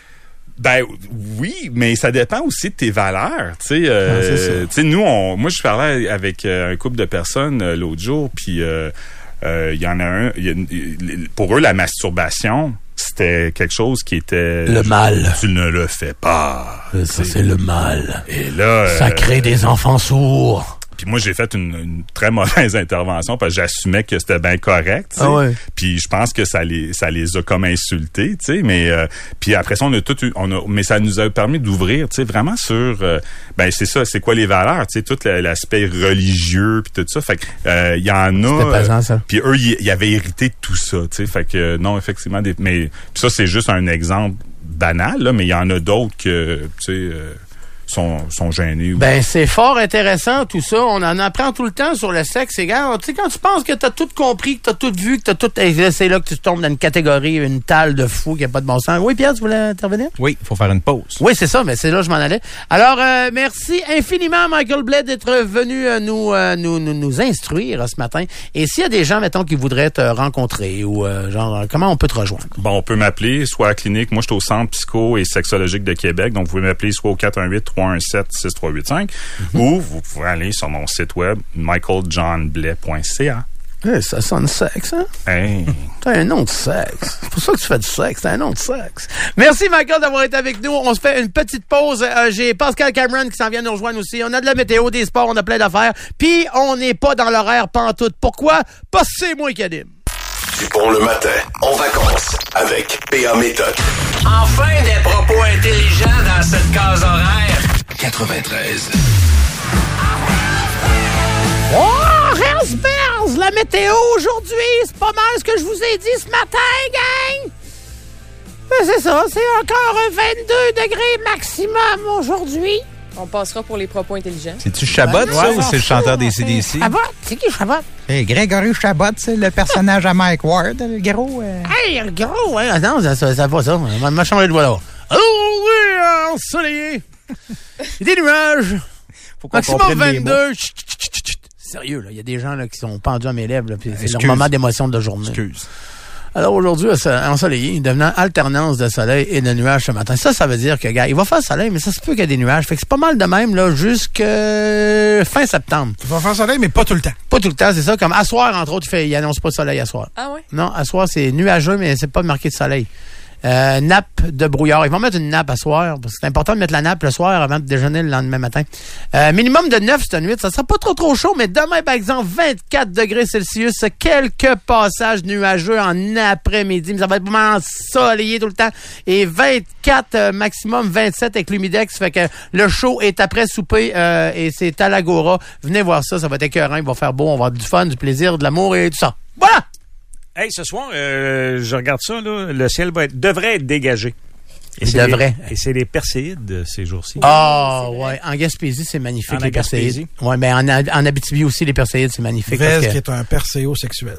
Ben oui, mais ça dépend aussi de tes valeurs. Tu sais, euh, Ah, c'est ça. tu sais, nous, on, moi, je parlais avec euh, un couple de personnes euh, l'autre jour, puis euh, euh, il y en a un. il y a une- pour eux, la masturbation, c'était quelque chose qui était Le mal. Tu ne le fais pas. Ça, c'est le mal. Et là, Ça euh, crée des enfants sourds. Puis moi, j'ai fait une, une très mauvaise intervention parce que j'assumais que c'était bien correct. tu sais. Ah ouais. Puis je pense que ça les ça les a comme insultés, tu sais. Mais euh, puis après ça, on a tout eu- on a mais ça nous a permis d'ouvrir, tu sais, vraiment sur euh, ben c'est ça, c'est quoi les valeurs, tu sais, tout le- l'aspect religieux puis tout ça. Fait que euh, il y en a. C'était pesant, ça. Puis eux, ils ils avaient hérité de tout ça, tu sais. Fait que euh, non, effectivement, des, mais puis ça c'est juste un exemple banal, là, mais il y en a d'autres que tu sais. Euh, sont, sont gênés. ou- Ben, c'est fort intéressant, tout ça. On en apprend tout le temps sur le sexe. Et gars, tu sais, quand tu penses que t'as tout compris, que t'as tout vu, que t'as tout... eh, c'est là que tu tombes dans une catégorie, une talle de fou qui a pas de bon sens. Oui, Pierre, tu voulais intervenir? Oui, il faut faire une pause. Oui, c'est ça, mais c'est là que je m'en allais. Alors, euh, merci infiniment, Michael Blais, d'être venu euh, nous, euh, nous, nous, nous instruire euh, ce matin. Et s'il y a des gens, mettons, qui voudraient te rencontrer ou, euh, genre, euh, comment on peut te rejoindre? Bon, on peut m'appeler, soit à la clinique. Moi, je suis au Centre psycho et sexologique de Québec. Donc, vous pouvez m'appeler soit au quatre un huit, trois un sept, six trois huit cinq ou vous pouvez aller sur mon site web michael john blais point c a. Eh, ça sonne sexe, hein? Hey. T'as un nom de sexe. C'est pour ça que tu fais du sexe. T'as un nom de sexe. Merci, Michael, d'avoir été avec nous. On se fait une petite pause. Euh, j'ai Pascal Cameron qui s'en vient nous rejoindre aussi. On a de la météo, des sports, on a plein d'affaires. Puis, on n'est pas dans l'horaire pantoute. Pourquoi? Parce que c'est moi qui anime. Du bon le matin, en vacances, avec P A Méthode. Enfin des propos intelligents dans cette case horaire. quatre-vingt-treize. Oh, Hells Bells! La météo aujourd'hui, c'est pas mal ce que je vous ai dit ce matin, gang! Ben, c'est ça, c'est encore vingt-deux degrés maximum aujourd'hui. On passera pour les propos intelligents. C'est-tu Chabot, Ben, ça, ouais, ou c'est le chanteur des C D C? Chabot? C'est qui Chabot? Hey, Grégory Chabot, c'est le personnage à Mike Ward, le gros. euh. Hey, gros, hein? Non, ça, ça, ça va ça. On va me changer de voix là. Oh oui, ensoleillé. Des nuages. Faut qu'on Maximum comprenne les mots. vingt-deux. Chut, chut, chut, chut. Sérieux, là, il y a des gens là, qui sont pendus à mes lèvres. Là, puis c'est leur Excuse. moment d'émotion de la journée. Excuse. Alors aujourd'hui, c'est ensoleillé, devenant alternance de soleil et de nuages ce matin. Ça, ça veut dire que, gars, il va faire soleil, mais ça se peut qu'il y ait des nuages. Fait que c'est pas mal de même, là, jusqu'à fin septembre. Il va faire soleil, mais pas tout le temps. Pas tout le temps, c'est ça. Comme à soir, entre autres, il, fait, il annonce pas de soleil à soir. Ah ouais? Non, à soir, c'est nuageux, mais c'est pas marqué de soleil. Euh, nappe de brouillard. Ils vont mettre une nappe à soir, parce que c'est important de mettre la nappe le soir avant de déjeuner le lendemain matin. Euh, minimum de neuf cette nuit. Ça sera pas trop trop chaud, mais demain, par exemple, vingt-quatre degrés Celsius, quelques passages nuageux en après-midi, mais ça va être vraiment ensoleillé tout le temps. Et vingt-quatre, euh, maximum vingt-sept avec l'humidex, fait que le show est après souper, euh, et c'est à l'Agora. Venez voir ça, ça va être écœurant, il va faire beau, on va avoir du fun, du plaisir, de l'amour et tout ça. Voilà! Hey, ce soir, euh, je regarde ça, là, le ciel va être, devrait être dégagé. Et Il c'est devrait. les- et c'est les perséides ces jours-ci. Ah, ouais. En Gaspésie, c'est magnifique, En les perséides. Gaspésie? Ouais, mais en, en Abitibi aussi, les perséides, c'est magnifique. Vez parce qui que- est un perséo sexuel.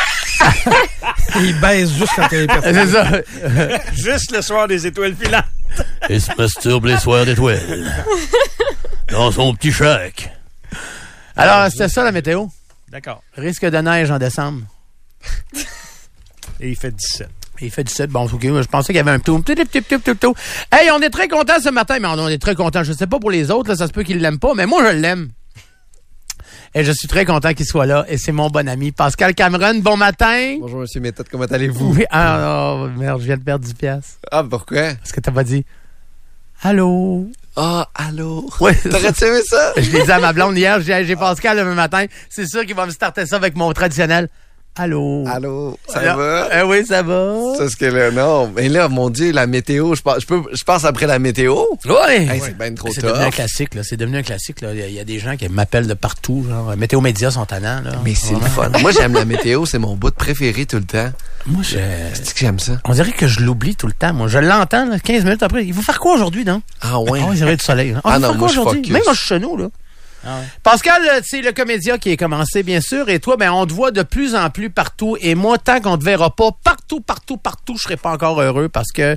Il baise juste quand il est C'est perséo. ça. Juste le soir des étoiles filantes. Il se masturbe les soirs d'étoiles. Dans son petit chèque. Alors, c'était ça la météo. D'accord. Risque de neige en décembre. Et il fait dix-sept. Il fait dix-sept. Bon, ok, je pensais qu'il y avait un tout, tout, tout, tout, tout, tout. Hey, on est très contents ce matin, mais on est très contents. Je sais pas pour les autres, là, ça se peut qu'ils l'aiment pas, mais moi, je l'aime. Et je suis très content qu'il soit là. Et c'est mon bon ami Pascal Cameron. Bon matin. Bonjour, Monsieur Méthode. Comment allez-vous? Oui. Ah, oh, merde, je viens de perdre dix piastres. Ah, pourquoi? Parce que t'as pas dit allô? Ah, allô? Oui. T'aurais-tu aimé ça? Je l'ai dit à ma blonde hier. J'ai, j'ai Pascal le matin. C'est sûr qu'il va me starter ça avec mon traditionnel. Allô? Allô? Ça Alors, va? Euh, oui, ça va. C'est ce que là, non. Mais là, mon Dieu, la météo, je pense, je peux, je pense après la météo. Oui. Hey, c'est bien trop C'est tough. devenu un classique, là. C'est devenu un classique, là. Il y a, il y a des gens qui m'appellent de partout, genre. Météo Média sont tannants, là. Mais c'est le Vraiment. fun. Moi, j'aime la météo. C'est mon bout préféré tout le temps. Moi, je... C'est que j'aime ça. On dirait que je l'oublie tout le temps. Moi, je l'entends, là, quinze minutes après. Il faut faire quoi aujourd'hui, non? Ah, ouais. Ah, oui, c'est vrai, du soleil. Là. Ah, Ah il faut non, faire moi, quoi je aujourd'hui? focus. Même moi, je suis chez nous, là. Ah ouais. Pascal, c'est le comédien qui est commencé, bien sûr, et toi, ben, on te voit de plus en plus partout, et moi, tant qu'on te verra pas partout, partout, partout, je serai pas encore heureux parce que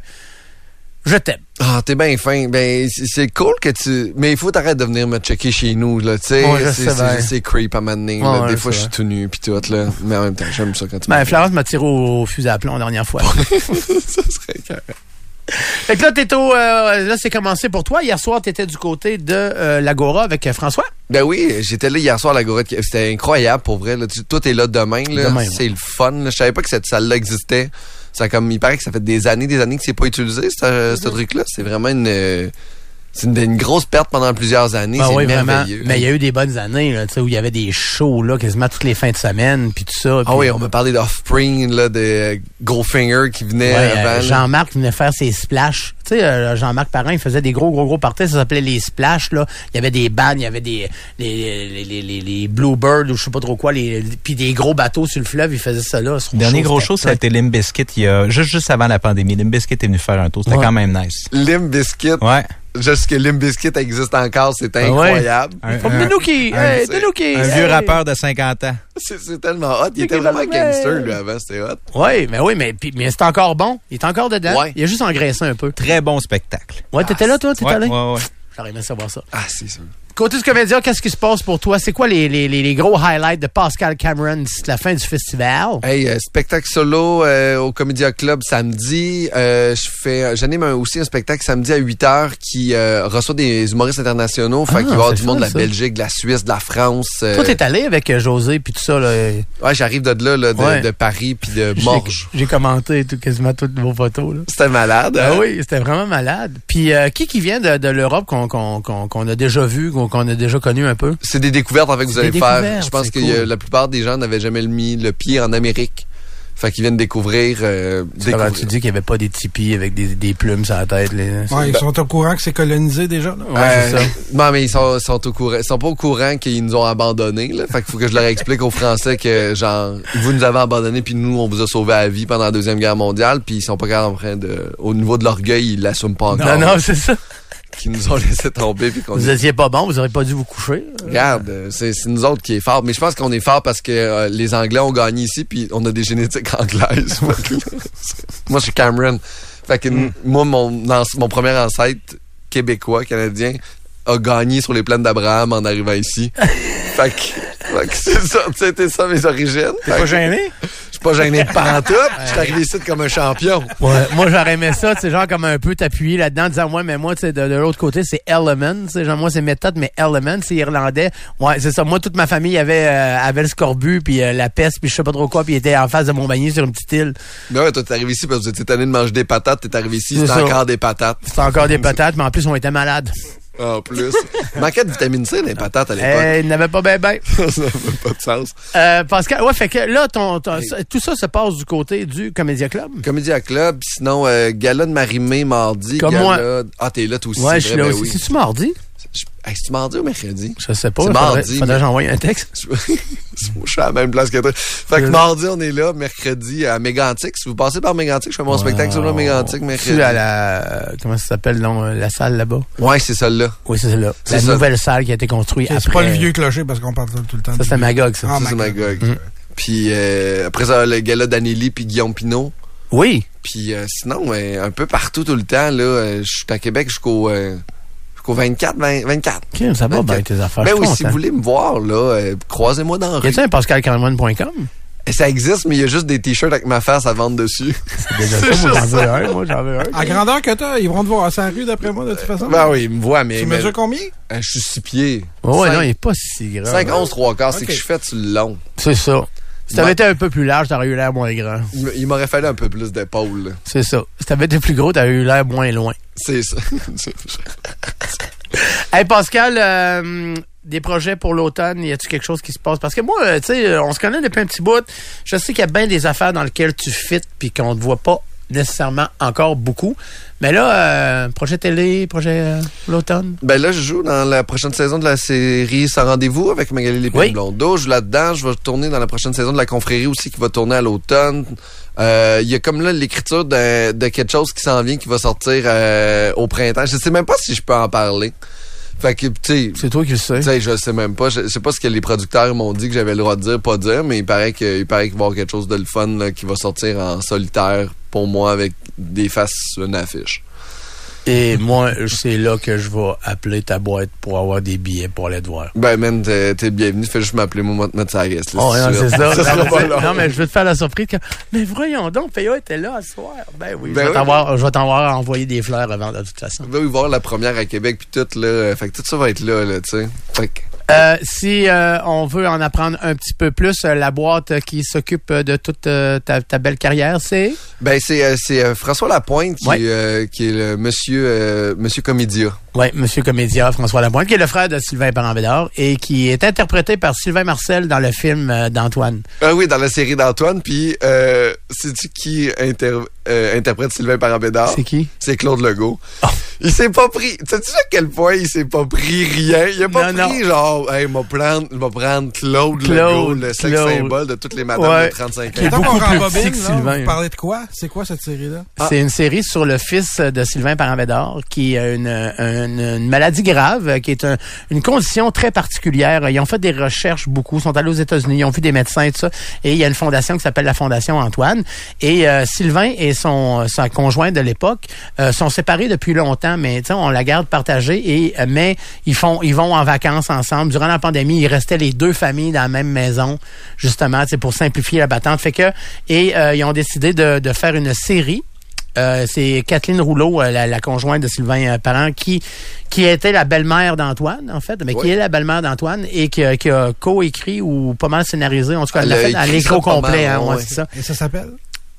je t'aime. Ah, t'es bien fin. Ben, c'est c'est cool que tu... Mais il faut t'arrêter de venir me checker chez nous, là, tu sais. Ouais, je c'est, sais bien. c'est, c'est creep à m'amener, Ouais, là. ouais, Des je fois, je sais suis tout nu pis tout, là. Mais en même temps, j'aime ça quand tu Ben, me- Florence m'a tiré au, au fusil à plomb la dernière fois. Ça serait carré. Fait que là, t'es au, euh, là, c'est commencé pour toi. Hier soir, t'étais du côté de euh, l'Agora avec euh, François. Ben oui, j'étais là hier soir à l'Agora. de- C'était incroyable, pour vrai. Là. Tu- Toi, t'es là demain. Là. Demain, c'est le fun. Là. Je savais pas que cette salle-là existait. Ça, comme, il paraît que ça fait des années, des années que c'est pas utilisé, ce, ce truc-là. C'est vraiment une... euh, C'est une, une grosse perte pendant plusieurs années. Ben c'est oui, vraiment. merveilleux. Mais il y a eu des bonnes années, là, tu sais, où il y avait des shows, là, quasiment toutes les fins de semaine, puis tout ça. Ah puis- oui, on m'a parlé d'Offspring, là, de Goldfinger qui venait Ouais, avant. euh, là. Jean-Marc venait faire ses splashs. Tu sais, euh, Jean-Marc Parent, il faisait des gros, gros, gros parties. Ça s'appelait les splashs, là. Il y avait des bandes, il y avait des les, les, les, les, les Bluebirds ou je sais pas trop quoi, les, puis des gros bateaux sur le fleuve. Il faisait ça là. Le dernier gros show, ça a été Limp Bizkit, il y a, juste, juste avant la pandémie. Limp Bizkit est venu faire un tour. C'était Ouais. quand même nice. Limp Bizkit. Ouais. Juste que Limp Bizkit existe encore, c'est Ah ouais. incroyable. Un, Faut un- Denuki! un- Hey, c'est- Denuki! un vieux rappeur de cinquante ans. C'est, c'est tellement hot. Il C'est était vraiment que- gangster, lui, avant. C'était hot. Oui, mais oui, mais, puis- mais c'est encore bon. Il est encore dedans. Ouais. Il a juste engraissé un peu. Très bon spectacle. Ouais, t'étais là, toi? T'étais Ouais, allé? ouais, ouais. J'aurais aimé savoir ça. Ah, c'est ça. Côté du comédien, qu'est-ce qui se passe pour toi? C'est quoi les, les, les, les gros highlights de Pascal Cameron d'ici la fin du festival? Hey, euh, spectacle solo euh, au Comédia Club samedi. Euh, je fais, j'anime un- aussi un spectacle samedi à huit heures qui euh, reçoit des humoristes internationaux. Fait Ah, qu'il va y avoir c'est du monde de fun, la ça. Belgique, de la Suisse, de la France. euh, Toi, t'es allé avec euh, José puis tout ça, là. Ouais, j'arrive de là, là de, Ouais. de Paris puis de J'ai- Morges. J'ai commenté tout, quasiment toutes vos photos, là. C'était malade. Ah hein? oui, c'était vraiment malade. Puis euh, qui qui vient de, de l'Europe qu'on qu'on qu'on qu'on a déjà vu, qu'on qu'on a déjà connu un peu? C'est des découvertes en fait que vous C'est allez des faire. découvertes, Je pense c'est que y a- cool. la plupart des gens n'avaient jamais mis le pied en Amérique. Fait qu'ils viennent découvrir. Euh, Quand découvrir. tu dis qu'il n'y avait pas des tipis avec des, des plumes sur la tête. Les... Ouais, ils sont au courant que c'est colonisé déjà. Là. Ouais, c'est Euh, ça. Non, mais ils sont, sont au courant. Ils sont pas au courant qu'ils nous ont abandonnés, là. Fait qu'il faut que je leur explique aux Français que, genre, vous nous avez abandonnés puis nous, on vous a sauvé la vie pendant la Deuxième Guerre mondiale puis ils sont pas en train de, au niveau de l'orgueil, ils l'assument pas encore. Non, non, c'est ça. Qu'ils nous ont laissé tomber puis qu'on Vous étiez pas bon, vous n'aurez pas dû vous coucher. Regarde, euh, c'est, c'est nous autres qui est fort. Mais je pense qu'on est fort parce que euh, les Anglais ont gagné ici puis on a des génétiques anglaises. Moi, je suis Cameron. Fait que Mm. moi, mon, ans- mon premier ancêtre québécois, canadien, a gagné sur les plaines d'Abraham en arrivant ici. fait que, fait que c'est ça, c'était ça mes origines. T'es Fait pas que gêné? Je suis pas gêné de pantoute. Je suis arrivé ici comme un champion. Ouais, moi, j'aurais aimé ça, tu sais, genre comme un peu t'appuyer là-dedans en disant, ouais, mais moi, tu sais, de, de l'autre côté, c'est Element, tu sais, genre, moi, c'est méthode, mais Element, c'est irlandais. Ouais, c'est ça. Moi, toute ma famille avait, euh, avait le scorbut, puis euh, la peste, puis je sais pas trop quoi, puis était en face de Montmagny sur une petite île. Mais ouais, toi, t'es arrivé ici parce que tu étais tanné de manger des patates. T'es arrivé ici, C'est c'était ça. encore des patates. C'était encore des patates, mais en plus, on était malades. En plus. Il manquait de vitamine C dans les patates à l'époque. Euh, il n'avait pas ben ben. ça n'avait pas de sens. Euh, Pascal, ouais, fait que là, ton, ton- ça- tout ça se passe du côté du Comédia Club. Comédia Club, sinon euh, gala de Marimé mardi. Comme gala... moi. Ah, t'es là toi aussi. Ouais, c'est je suis vrai, là ben aussi. oui. C'est-tu mardi? Je... Hey, c'est-tu mardi ou mercredi? Je sais pas. C'est Faudrait, mardi, faudrait mais- que j'envoie un texte. Je suis à la même place que toi. Fait que Euh. mardi, on est là. Mercredi, à Mégantic. Si vous passez par Mégantic, je fais mon spectacle sur le Mégantic mercredi. Tu à la, comment ça s'appelle, non, euh, la salle là-bas? Ouais, c'est celle-là. Oui, c'est là. C'est La ça. nouvelle salle qui a été construite C'est après. pas le vieux clocher parce qu'on parle tout le temps. Ça, du c'était vieux. Magog, ça. Ah, Ça, c'est Magog. Magog. Puis euh, après ça, le gala d'Anneli puis Guillaume Pinot. Oui. Puis euh, sinon, euh, un peu partout tout le temps, là, euh, je suis à Québec jusqu'au euh, jusqu'au vingt-quatre, vingt, vingt-quatre. Ok, ça va vingt-quatre. bien tes affaires. Ben je suis oui, si content. vous voulez me voir, là, euh, croisez-moi dans la Y rue. a-t-il un pascal cameron point com? Ça existe, mais il y a juste des t-shirts avec ma face à vendre dessus. C'est déjà ça, moi, j'en veux un. Moi, j'en veux un. À grandeur que t'as, ils vont te voir à sa rue, d'après moi, de toute façon. Ben oui, ils me voient, mais... Tu mais mesures combien? euh, je suis six pieds. Oh, ouais, Cinq- non, il est pas si grand. cinq, onze, trois quarts, c'est Ok. que je fais sur le long. C'est ça. Si t'avais Ouais. été un peu plus large, t'aurais eu l'air moins grand. Il m- Il m'aurait fallu un peu plus d'épaules, là. C'est ça. Si t'avais été plus gros, t'aurais eu l'air moins loin. C'est ça. Hey, Pascal, euh, des projets pour l'automne, y a-tu quelque chose qui se passe? Parce que moi, euh, tu sais, on se connaît depuis un petit bout. Je sais qu'il y a bien des affaires dans lesquelles tu fites puis qu'on ne voit pas nécessairement encore beaucoup. Mais là, euh, projet télé, projet euh, l'automne. Ben là, je joue dans la prochaine saison de la série Sans rendez-vous avec Magali Lépine Oui. Blondeau. Je joue là-dedans. Je vais tourner dans la prochaine saison de La Confrérie aussi qui va tourner à l'automne. Euh, Il y a comme là l'écriture de, de quelque chose qui s'en vient, qui va sortir euh, au printemps. Je sais même pas si je peux en parler. Fait que, tu sais... C'est toi qui le sais. Tu sais, je sais même pas. Je, je sais pas ce que les producteurs m'ont dit que j'avais le droit de dire, pas dire, mais il paraît que, il paraît qu'il va y avoir quelque chose de le fun là, qui va sortir en solitaire pour moi avec des faces sur une affiche. Et moi, c'est là que je vais appeler ta boîte pour avoir des billets pour aller te voir. Ben, man, t'es, t'es bienvenu. Fais juste m'appeler, moi, moi, te mettre ça à la liste, là, Oh, si non, tu veux. c'est ça. Ça sera pas long. Non, mais je veux te faire la surprise que, mais voyons donc, P A était là à ce soir. Ben oui, Ben je vais oui. t'envoyer, je vais t'envoyer envoyer des fleurs avant, de toute façon. On va y voir la première à Québec puis tout, là. Fait que tout ça va être là, là, tu sais. Fait que... Euh, si euh, on veut en apprendre un petit peu plus, euh, la boîte euh, qui s'occupe de toute euh, ta, ta belle carrière, c'est? Ben, c'est, euh, c'est euh, François Lapointe qui, Ouais. euh, qui est le monsieur, euh, monsieur Comédia. Oui, Monsieur Comédia, François Lapointe, qui est le frère de Sylvain Parent-Bédard et qui est interprété par Sylvain Marcel dans le film euh, d'Antoine. Ah oui, dans la série d'Antoine. Puis, euh, sais-tu qui inter- euh, interprète Sylvain Parent-Bédard? C'est qui? C'est Claude Legault. Oh. Il s'est pas pris... Sais-tu à quel point il s'est pas pris rien? Il a pas Non, pris non. genre, hey, m'a prendre, m'a prendre Claude, Claude, Legault, le sex Claude. symbole de toutes les madames Ouais. de trente-cinq Qui est ans. Tant beaucoup qu'on plus rembobine, petit que là, Sylvain. vous parlez de quoi? C'est quoi cette série-là? C'est une série sur le fils de Sylvain Parent-Bédard qui a une, une, une maladie grave, qui est un- une condition très particulière. Ils ont fait des recherches beaucoup, sont allés aux États-Unis, ils ont vu des médecins et tout ça. Et il y a une fondation qui s'appelle la Fondation Antoine. Et euh, Sylvain et son sa conjointe de l'époque euh, sont séparés depuis longtemps, mais tu sais, on la garde partagée. Et euh, mais ils font, ils vont en vacances ensemble. Durant la pandémie, il restait les deux familles dans la même maison, justement, tu sais, pour simplifier la battante. Fait que et euh, ils ont décidé de, de faire une série. Euh, c'est Kathleen Rouleau, euh, la, la conjointe de Sylvain euh, Parent, qui qui était la belle-mère d'Antoine, en fait, mais Oui. qui est la belle-mère d'Antoine et qui, a- qui a co-écrit ou pas mal scénarisé. En tout cas, elle Elle l'a a fait à écrit l'écran ça pas complet, mal, hein, ouais, ouais. c'est ça. Et ça s'appelle?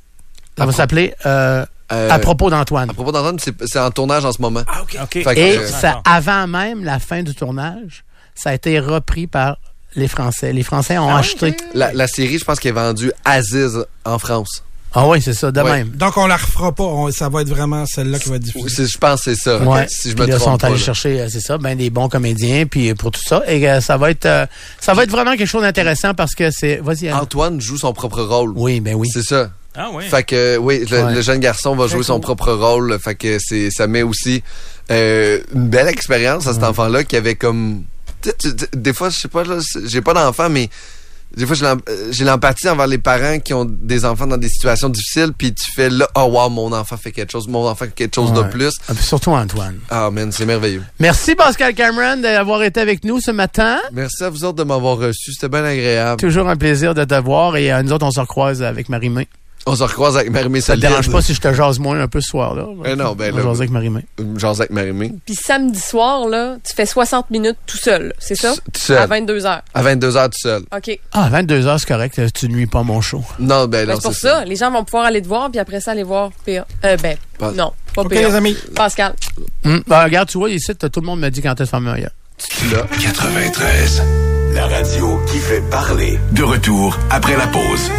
Ça va s'appeler euh, Euh, À propos d'Antoine. À propos d'Antoine, c'est, c'est en tournage en ce moment. Ah, OK. OK. Fait que, Et euh, ça, avant même la fin du tournage, ça a été repris par les Français. Les Français ont acheté. La, la série, je pense qu'elle est vendue Aziz en France. Ah oui, c'est ça, de Ouais. même. Donc, on la refera pas. On- ça va être vraiment celle-là qui va être diffusée. Oui, c'est- je pense que c'est ça. Ouais. Si je Puis me là, trompe sont pas. allés là. chercher, euh, c'est ça, ben des bons comédiens, puis pour tout ça. Et euh, ça va être, euh, ça va être vraiment quelque chose d'intéressant parce que c'est, vas-y. Anne. Antoine joue son propre rôle. Oui, ben oui. C'est ça. Ah oui. Fait que oui, le, Ouais. le jeune garçon va jouer son propre rôle. Fait que c'est, ça met aussi euh, une belle expérience à cet enfant-là qui avait comme, tu sais, tu- tu- des fois, je sais pas, là, c'est- j'ai pas d'enfant, mais des fois j'ai l'em- euh, j'ai l'empathie envers les parents qui ont des enfants dans des situations difficiles, puis tu fais là, oh wow, mon enfant fait quelque chose, mon enfant fait quelque chose de Ouais. plus. Ah, puis surtout Antoine. Ah man, c'est merveilleux. Merci Pascal Cameron d'avoir été avec nous ce matin. Merci à vous autres de m'avoir reçu, c'était bien agréable. Toujours un plaisir de te voir et euh, nous autres on se recroise avec Marie-Mé. On se recroise avec Marie-Mé Ça te Solide. dérange pas si je te jase moins un peu ce soir-là? Eh non, ben On là, va jaser avec Marie-Mé. Jase avec Marie-Mé. Puis samedi soir, là, tu fais soixante minutes tout seul, c'est ça? Tout seul. À vingt-deux heures. À vingt-deux heures tout seul. OK. Ah, à vingt-deux heures, c'est correct. Tu nuis pas mon show. Non, ben Ben, non, c'est pour ça. Les gens vont pouvoir aller te voir, puis après ça, aller voir P A. Euh, ben, Pas- non, pas OK, P A. les amis. Pascal. Hum, ben, regarde, tu vois, ici, t'as- tout le monde me dit quand est-ce fameux ailleurs. Tu là. quatre-vingt-treize. La radio qui fait parler. De retour après la pause.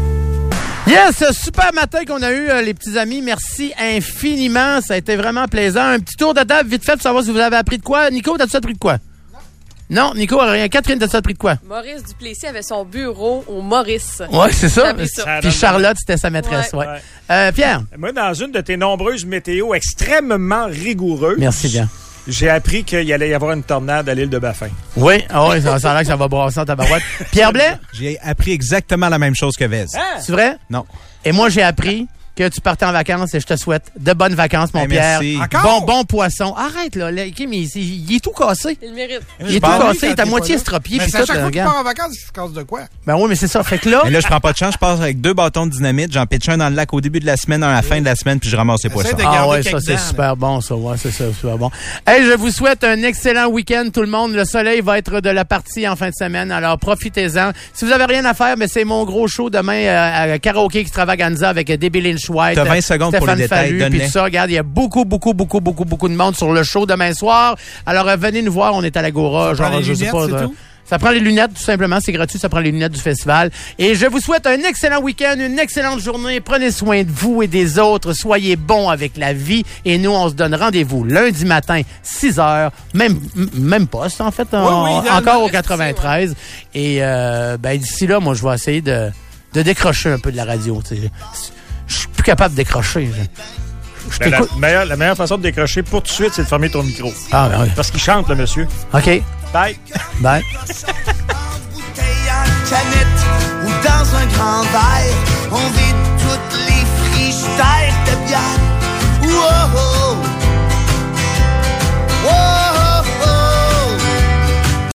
Yes, super matin qu'on a eu, euh, les petits amis. Merci infiniment. Ça a été vraiment plaisant. Un petit tour de table vite fait pour savoir si vous avez appris de quoi. Nico, t'as-tu appris de quoi? Non, Nico a rien. Catherine, t'as-tu appris de quoi? Maurice Duplessis avait son bureau au Maurice. Ouais, c'est ça. J'ai appris ça. Puis Charlotte, c'était sa maîtresse. Ouais. Ouais. Euh, Pierre. Moi, dans une de tes nombreuses météos extrêmement rigoureuses, Merci bien. j'ai appris qu'il allait y avoir une tornade à l'île de Baffin. Oui, ah ouais, ça, ça a l'air que ça va brasser en tabarouette. Pierre Blais, J'ai appris exactement la même chose que Vez. Hein? c'est vrai? Non. Et moi, j'ai appris que tu partais en vacances et je te souhaite de bonnes vacances, mon Hey, Pierre. merci. Encore? Bon, bon poisson. Arrête, là. là Kim, il, il- il est tout cassé. Il le mérite. Il est tout parle, cassé, il est quand à t'es moitié pas là. estropié. Mais Puis c'est à tout, chaque euh, fois que tu regarde. pars en vacances, il se casse de quoi? Ben oui, mais c'est ça. Fait que là, Mais là, je prends pas de chance. Je pars avec deux bâtons de dynamite. J'en pitche un dans le lac au début de la semaine, un à la fin de la semaine, puis je ramasse les Essaye poissons. de- ah garder ouais, ça quelques c'est dents, super bon, ça. Ouais, c'est ça, super bon. Hey, je vous souhaite un excellent week-end, tout le monde. Le soleil va être de la partie en fin de semaine, alors profitez-en. Si vous avez rien à faire, mais c'est mon gros show demain euh, à Karaoke Extravaganza avec Debbie Lynch White. T'as vingt secondes pour les détails, Fallu, donne-les. puis tout ça, regarde, il y a beaucoup, beaucoup, beaucoup, beaucoup, beaucoup de monde sur le show demain soir. Alors euh, venez nous voir, on est à l'Agora, Ça prend genre les je sais lunettes, pas. c'est euh, tout? Ça prend les lunettes, tout simplement. C'est gratuit. Ça prend les lunettes du festival. Et je vous souhaite un excellent week-end, une excellente journée. Prenez soin de vous et des autres. Soyez bons avec la vie. Et nous, on se donne rendez-vous lundi matin, six heures. Même, m- même poste, en fait. en- oui, idéalement. encore au quatre-vingt-treize. Et euh, ben, d'ici là, moi, je vais essayer de, de décrocher un peu de la radio. tu sais. Je suis plus capable de décrocher. Je, je Ben, la, t'écoute. meilleure, la meilleure façon de décrocher pour tout de suite, c'est de fermer ton micro. Ah, ben oui. Parce qu'il chante, le monsieur. OK. Bye. Bye. bouteille en canette ou dans un grand verre, on vide toutes les frigidaires de bière. Oh, oh,